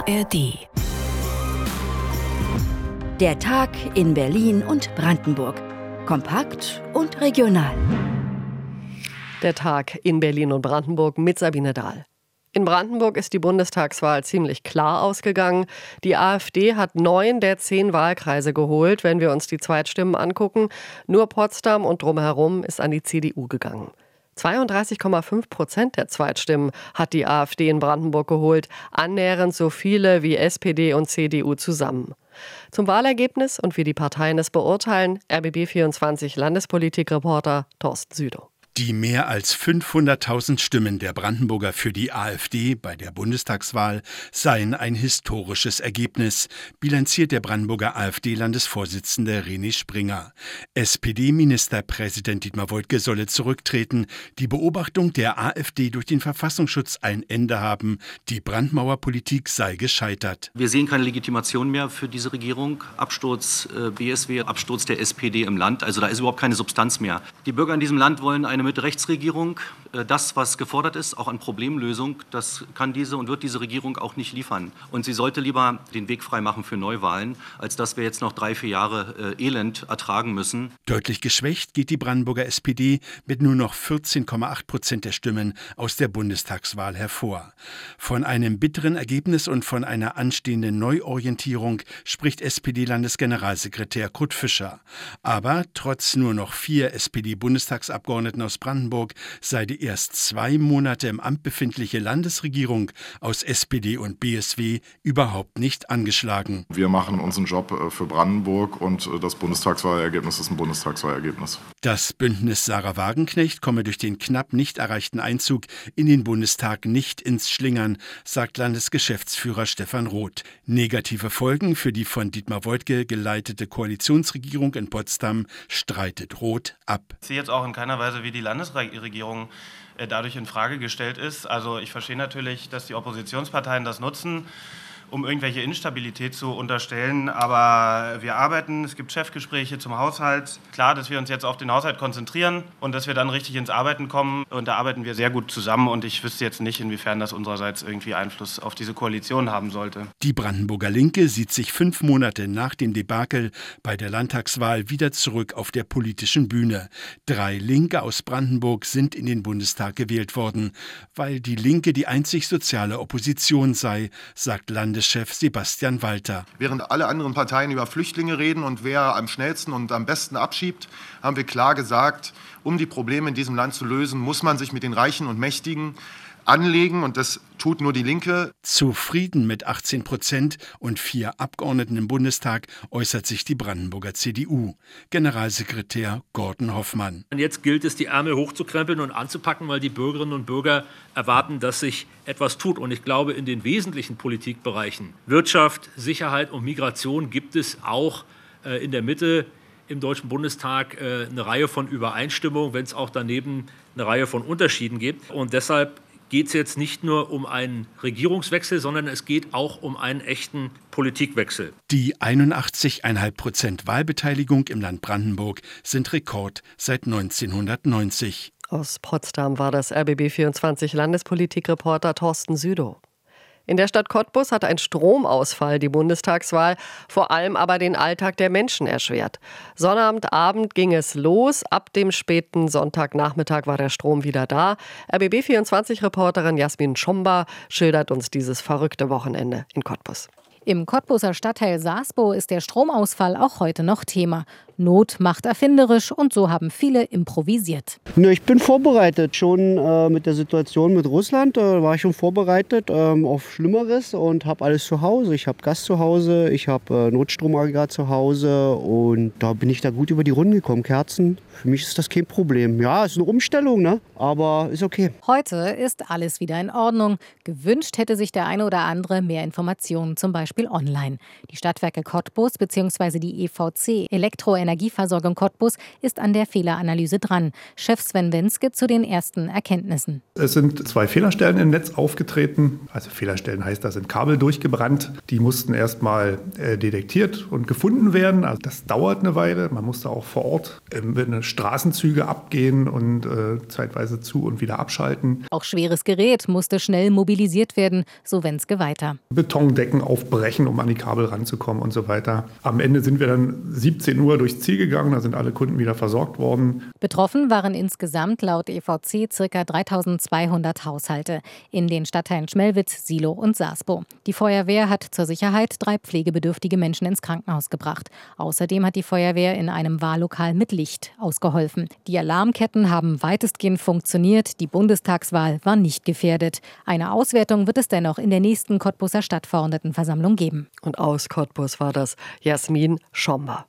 ARD. Der Tag in Berlin und Brandenburg. Kompakt und regional. Der Tag in Berlin und Brandenburg mit Sabine Dahl. In Brandenburg ist die Bundestagswahl ziemlich klar ausgegangen. Die AfD hat 9 der 10 Wahlkreise geholt, wenn wir uns die Zweitstimmen angucken. Nur Potsdam und drumherum ist an die CDU gegangen. 32,5% der Zweitstimmen hat die AfD in Brandenburg geholt, annähernd so viele wie SPD und CDU zusammen. Zum Wahlergebnis und wie die Parteien es beurteilen, RBB24 Landespolitikreporter Thorsten Südow. Die mehr als 500.000 Stimmen der Brandenburger für die AfD bei der Bundestagswahl seien ein historisches Ergebnis, bilanziert der Brandenburger AfD-Landesvorsitzende René Springer. SPD-Ministerpräsident Dietmar Woidke solle zurücktreten. Die Beobachtung der AfD durch den Verfassungsschutz ein Ende haben. Die Brandmauerpolitik sei gescheitert. Wir sehen keine Legitimation mehr für diese Regierung. Absturz BSW, Absturz der SPD im Land. Also da ist überhaupt keine Substanz mehr. Die Bürger in diesem Land wollen eine Mitte-Rechts-Regierung. Das, was gefordert ist, auch an Problemlösung, das kann diese und wird diese Regierung auch nicht liefern. Und sie sollte lieber den Weg freimachen für Neuwahlen, als dass wir jetzt noch 3-4 Jahre Elend ertragen müssen. Deutlich geschwächt geht die Brandenburger SPD mit nur noch 14,8% der Stimmen aus der Bundestagswahl hervor. Von einem bitteren Ergebnis und von einer anstehenden Neuorientierung spricht SPD-Landesgeneralsekretär Kurt Fischer. Aber trotz nur noch 4 SPD-Bundestagsabgeordneten aus Brandenburg sei die erst 2 Monate im Amt befindliche Landesregierung aus SPD und BSW überhaupt nicht angeschlagen. Wir machen unseren Job für Brandenburg und das Bundestagswahlergebnis ist ein Bundestagswahlergebnis. Das Bündnis Sarah Wagenknecht komme durch den knapp nicht erreichten Einzug in den Bundestag nicht ins Schlingern, sagt Landesgeschäftsführer Stefan Roth. Negative Folgen für die von Dietmar Woidke geleitete Koalitionsregierung in Potsdam streitet Roth ab. Ich sehe jetzt auch in keiner Weise, wie die Landesregierung dadurch in Frage gestellt ist. Also ich verstehe natürlich, dass die Oppositionsparteien das nutzen, um irgendwelche Instabilität zu unterstellen. Aber wir arbeiten, es gibt Chefgespräche zum Haushalt. Klar, dass wir uns jetzt auf den Haushalt konzentrieren und dass wir dann richtig ins Arbeiten kommen. Und da arbeiten wir sehr gut zusammen. Und ich wüsste jetzt nicht, inwiefern das unsererseits irgendwie Einfluss auf diese Koalition haben sollte. Die Brandenburger Linke sieht sich 5 Monate nach dem Debakel bei der Landtagswahl wieder zurück auf der politischen Bühne. 3 Linke aus Brandenburg sind in den Bundestag gewählt worden. Weil die Linke die einzig soziale Opposition sei, sagt Landeschef Sebastian Walter. Während alle anderen Parteien über Flüchtlinge reden und wer am schnellsten und am besten abschiebt, haben wir klar gesagt, um die Probleme in diesem Land zu lösen, muss man sich mit den Reichen und Mächtigen anlegen und das tut nur die Linke. Zufrieden mit 18% und 4 Abgeordneten im Bundestag äußert sich die Brandenburger CDU. Generalsekretär Gordon Hoffmann. Und jetzt gilt es, die Ärmel hochzukrempeln und anzupacken, weil die Bürgerinnen und Bürger erwarten, dass sich etwas tut. Und ich glaube, in den wesentlichen Politikbereichen Wirtschaft, Sicherheit und Migration gibt es auch in der Mitte im Deutschen Bundestag eine Reihe von Übereinstimmungen, wenn es auch daneben eine Reihe von Unterschieden gibt. Und deshalb geht es jetzt nicht nur um einen Regierungswechsel, sondern es geht auch um einen echten Politikwechsel. Die 81,5% Wahlbeteiligung im Land Brandenburg sind Rekord seit 1990. Aus Potsdam war das RBB24 Landespolitikreporter Thorsten Südow. In der Stadt Cottbus hat ein Stromausfall die Bundestagswahl, vor allem aber den Alltag der Menschen erschwert. Sonnabendabend ging es los, ab dem späten Sonntagnachmittag war der Strom wieder da. RBB24-Reporterin Jasmin Schomba schildert uns dieses verrückte Wochenende in Cottbus. Im Cottbuser Stadtteil Sasbo ist der Stromausfall auch heute noch Thema. Not macht erfinderisch und so haben viele improvisiert. Ich bin vorbereitet, schon mit der Situation mit Russland war ich schon vorbereitet auf Schlimmeres und habe alles zu Hause. Ich habe Gas zu Hause, ich habe Notstromaggregat zu Hause und da bin ich da gut über die Runden gekommen. Kerzen, für mich ist das kein Problem. Ja, es ist eine Umstellung, ne? Aber ist okay. Heute ist alles wieder in Ordnung. Gewünscht hätte sich der eine oder andere mehr Informationen, zum Beispiel online. Die Stadtwerke Cottbus bzw. die EVC Elektro Energieversorgung Cottbus ist an der Fehleranalyse dran. Chef Sven Wenske zu den ersten Erkenntnissen. Es sind 2 Fehlerstellen im Netz aufgetreten. Also Fehlerstellen heißt, da sind Kabel durchgebrannt. Die mussten erstmal detektiert und gefunden werden. Also das dauert eine Weile. Man musste auch vor Ort Straßenzüge abgehen und zeitweise zu- und wieder abschalten. Auch schweres Gerät musste schnell mobilisiert werden, so Wenske weiter. Betondecken aufbrechen, um an die Kabel ranzukommen und so weiter. Am Ende sind wir dann 17 Uhr durchs Ziel gegangen, da sind alle Kunden wieder versorgt worden. Betroffen waren insgesamt laut EVC ca. 3.200 Haushalte in den Stadtteilen Schmelwitz, Silow und Sasbo. Die Feuerwehr hat zur Sicherheit 3 pflegebedürftige Menschen ins Krankenhaus gebracht. Außerdem hat die Feuerwehr in einem Wahllokal mit Licht ausgeholfen. Die Alarmketten haben weitestgehend funktioniert, die Bundestagswahl war nicht gefährdet. Eine Auswertung wird es dennoch in der nächsten Cottbuser Stadtverordnetenversammlung geben. Und aus Cottbus war das Jasmin Schommer.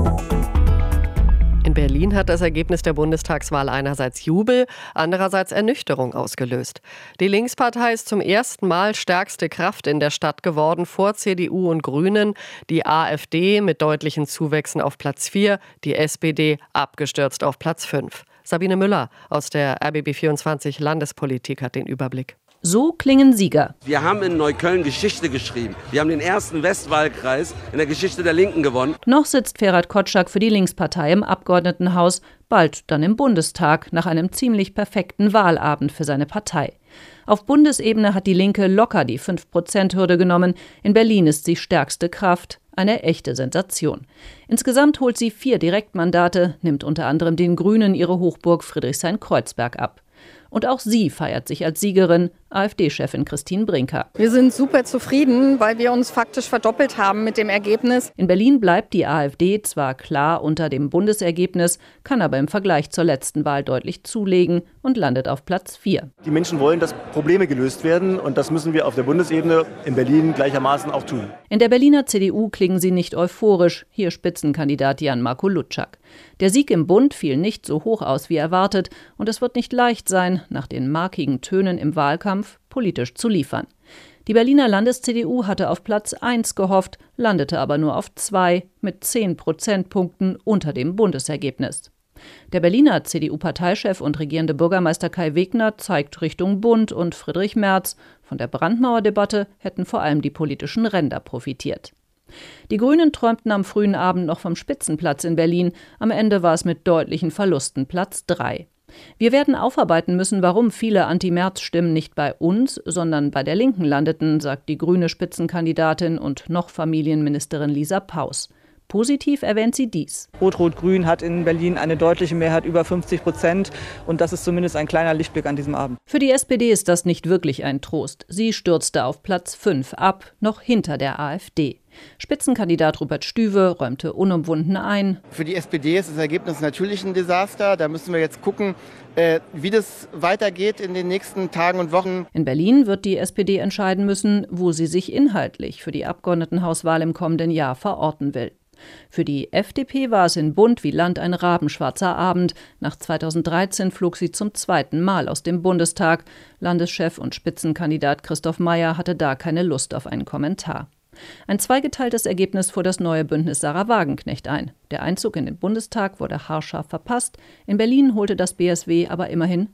In Berlin hat das Ergebnis der Bundestagswahl einerseits Jubel, andererseits Ernüchterung ausgelöst. Die Linkspartei ist zum ersten Mal stärkste Kraft in der Stadt geworden, vor CDU und Grünen. Die AfD mit deutlichen Zuwächsen auf Platz 4, die SPD abgestürzt auf Platz 5. Sabine Müller aus der RBB24 Landespolitik hat den Überblick. So klingen Sieger. Wir haben in Neukölln Geschichte geschrieben. Wir haben den ersten Westwahlkreis in der Geschichte der Linken gewonnen. Noch sitzt Ferhat Kotschak für die Linkspartei im Abgeordnetenhaus, bald dann im Bundestag, nach einem ziemlich perfekten Wahlabend für seine Partei. Auf Bundesebene hat die Linke locker die 5%-Hürde genommen. In Berlin ist sie stärkste Kraft. Eine echte Sensation. Insgesamt holt sie 4 Direktmandate, nimmt unter anderem den Grünen ihre Hochburg Friedrichshain-Kreuzberg ab. Und auch sie feiert sich als Siegerin, AfD-Chefin Christine Brinker. Wir sind super zufrieden, weil wir uns faktisch verdoppelt haben mit dem Ergebnis. In Berlin bleibt die AfD zwar klar unter dem Bundesergebnis, kann aber im Vergleich zur letzten Wahl deutlich zulegen und landet auf Platz 4. Die Menschen wollen, dass Probleme gelöst werden und das müssen wir auf der Bundesebene in Berlin gleichermaßen auch tun. In der Berliner CDU klingen sie nicht euphorisch, hier Spitzenkandidat Jan-Marco Lutschak. Der Sieg im Bund fiel nicht so hoch aus wie erwartet und es wird nicht leicht sein, nach den markigen Tönen im Wahlkampf politisch zu liefern. Die Berliner Landes-CDU hatte auf Platz 1 gehofft, landete aber nur auf 2 mit 10 Prozentpunkten unter dem Bundesergebnis. Der Berliner CDU-Parteichef und regierende Bürgermeister Kai Wegner zeigt Richtung Bund und Friedrich Merz. Von der Brandmauerdebatte hätten vor allem die politischen Ränder profitiert. Die Grünen träumten am frühen Abend noch vom Spitzenplatz in Berlin. Am Ende war es mit deutlichen Verlusten Platz 3. Wir werden aufarbeiten müssen, warum viele Anti-Merz-Stimmen nicht bei uns, sondern bei der Linken landeten, sagt die grüne Spitzenkandidatin und noch Familienministerin Lisa Paus. Positiv erwähnt sie dies. Rot-Rot-Grün hat in Berlin eine deutliche Mehrheit, über 50%. Und das ist zumindest ein kleiner Lichtblick an diesem Abend. Für die SPD ist das nicht wirklich ein Trost. Sie stürzte auf Platz 5 ab, noch hinter der AfD. Spitzenkandidat Rupert Stüwe räumte unumwunden ein. Für die SPD ist das Ergebnis natürlich ein Desaster. Da müssen wir jetzt gucken, wie das weitergeht in den nächsten Tagen und Wochen. In Berlin wird die SPD entscheiden müssen, wo sie sich inhaltlich für die Abgeordnetenhauswahl im kommenden Jahr verorten will. Für die FDP war es in Bund wie Land ein rabenschwarzer Abend. Nach 2013 flog sie zum 2. Mal aus dem Bundestag. Landeschef und Spitzenkandidat Christoph Mayer hatte da keine Lust auf einen Kommentar. Ein zweigeteiltes Ergebnis fuhr das neue Bündnis Sarah Wagenknecht ein. Der Einzug in den Bundestag wurde haarscharf verpasst. In Berlin holte das BSW aber immerhin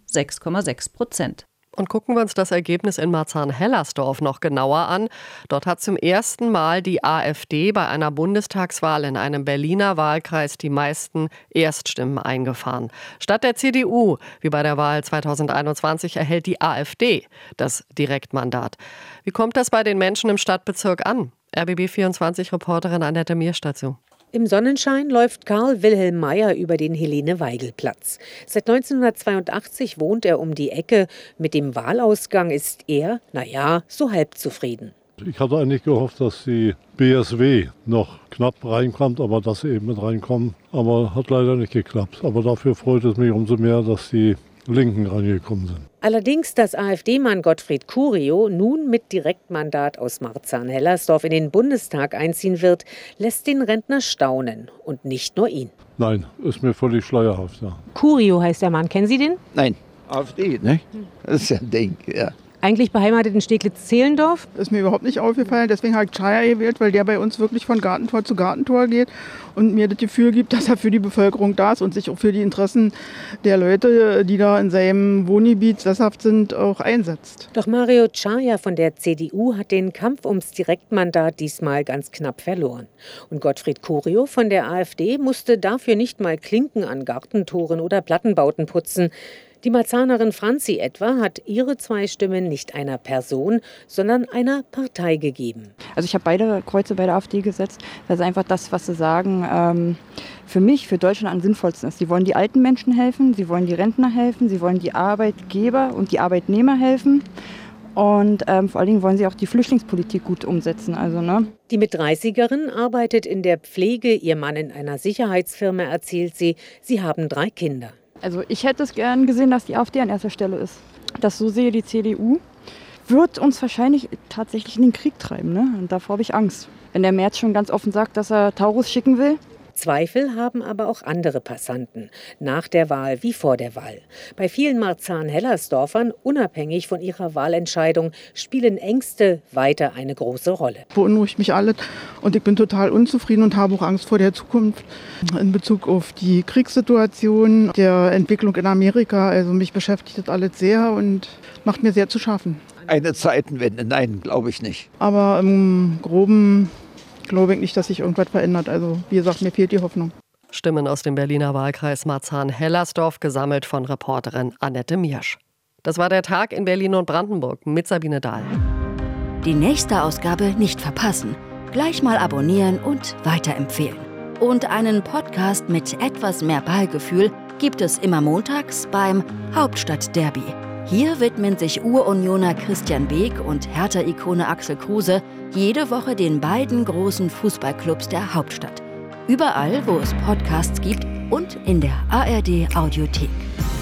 6,6%. Und gucken wir uns das Ergebnis in Marzahn-Hellersdorf noch genauer an. Dort hat zum ersten Mal die AfD bei einer Bundestagswahl in einem Berliner Wahlkreis die meisten Erststimmen eingefahren. Statt der CDU, wie bei der Wahl 2021, erhält die AfD das Direktmandat. Wie kommt das bei den Menschen im Stadtbezirk an? RBB24-Reporterin Annette Mierstadt dazu. Im Sonnenschein läuft Karl Wilhelm Meyer über den Helene-Weigel-Platz. Seit 1982 wohnt er um die Ecke. Mit dem Wahlausgang ist er, so halb zufrieden. Ich hatte eigentlich gehofft, dass die BSW noch knapp reinkommt, aber dass sie eben mit reinkommen. Aber hat leider nicht geklappt. Aber dafür freut es mich umso mehr, dass die Linken reingekommen sind. Allerdings, dass AfD-Mann Gottfried Curio nun mit Direktmandat aus Marzahn-Hellersdorf in den Bundestag einziehen wird, lässt den Rentner staunen. Und nicht nur ihn. Nein, ist mir völlig schleierhaft. Ja. Curio heißt der Mann. Kennen Sie den? Nein, AfD, ne? Das ist ja ein Ding, ja. Eigentlich beheimatet in Steglitz-Zehlendorf? Ist mir überhaupt nicht aufgefallen, deswegen habe ich Chaya gewählt, weil der bei uns wirklich von Gartentor zu Gartentor geht und mir das Gefühl gibt, dass er für die Bevölkerung da ist und sich auch für die Interessen der Leute, die da in seinem Wohngebiet sesshaft sind, auch einsetzt. Doch Mario Chaya von der CDU hat den Kampf ums Direktmandat diesmal ganz knapp verloren. Und Gottfried Curio von der AfD musste dafür nicht mal Klinken an Gartentoren oder Plattenbauten putzen. Die Marzahnerin Franzi etwa hat ihre 2 Stimmen nicht einer Person, sondern einer Partei gegeben. Also ich habe beide Kreuze bei der AfD gesetzt, weil es einfach das, was sie sagen, für mich, für Deutschland am sinnvollsten ist. Sie wollen die alten Menschen helfen, sie wollen die Rentner helfen, sie wollen die Arbeitgeber und die Arbeitnehmer helfen. Und vor allen Dingen wollen sie auch die Flüchtlingspolitik gut umsetzen. Die Mit-30erin arbeitet in der Pflege, ihr Mann in einer Sicherheitsfirma, erzählt sie. Sie haben 3 Kinder. Also ich hätte es gern gesehen, dass die AfD an erster Stelle ist. Das so sehe die CDU, wird uns wahrscheinlich tatsächlich in den Krieg treiben. Ne? Und davor habe ich Angst. Wenn der Merz schon ganz offen sagt, dass er Taurus schicken will. Zweifel haben aber auch andere Passanten, nach der Wahl wie vor der Wahl. Bei vielen Marzahn-Hellersdorfern, unabhängig von ihrer Wahlentscheidung, spielen Ängste weiter eine große Rolle. Beunruhigt mich alles und ich bin total unzufrieden und habe auch Angst vor der Zukunft in Bezug auf die Kriegssituation, der Entwicklung in Amerika. Also mich beschäftigt das alles sehr und macht mir sehr zu schaffen. Eine Zeitenwende, nein, glaube ich nicht. Aber im Groben glaube ich nicht, dass sich irgendwas verändert. Also wie gesagt, mir fehlt die Hoffnung. Stimmen aus dem Berliner Wahlkreis Marzahn-Hellersdorf, gesammelt von Reporterin Annette Miersch. Das war der Tag in Berlin und Brandenburg mit Sabine Dahl. Die nächste Ausgabe nicht verpassen. Gleich mal abonnieren und weiterempfehlen. Und einen Podcast mit etwas mehr Ballgefühl gibt es immer montags beim Hauptstadtderby. Hier widmen sich Urunioner Christian Beek und Hertha-Ikone Axel Kruse jede Woche den beiden großen Fußballclubs der Hauptstadt. Überall, wo es Podcasts gibt und in der ARD Audiothek.